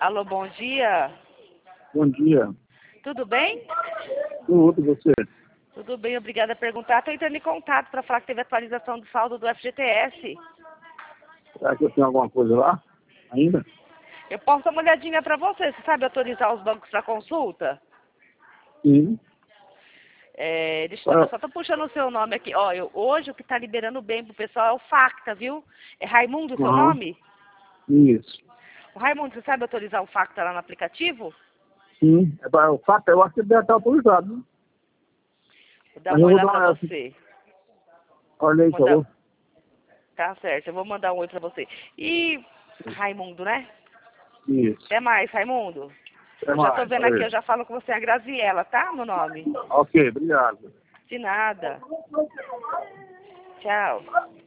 Alô, bom dia. Bom dia. Tudo bem? Tudo, você? Tudo bem, obrigada por perguntar. Estou entrando em contato para falar que teve atualização do saldo do FGTS. Será que eu tenho alguma coisa lá ainda? Eu posso dar uma olhadinha para você. Você sabe autorizar os bancos para consulta? Sim. Eu só estou puxando o seu nome aqui. Ó, hoje o que está liberando bem pro pessoal é o Facta, viu? É Raimundo o seu nome? Isso. O Raimundo, você sabe autorizar o Facta lá no aplicativo? Sim. O fato, eu acho que deve estar autorizado, né? Vou dar Mas um eu oi vou lá dar para uma... você. Olha aí, por Manda... favor. Tá certo, eu vou mandar um oi para você. E Raimundo, né? Isso. Até mais, Raimundo. Até Eu já tô mais. vendo aqui, Valeu. eu já falo com você, a Graziela, tá? No nome. Ok, obrigado. De nada. Tchau.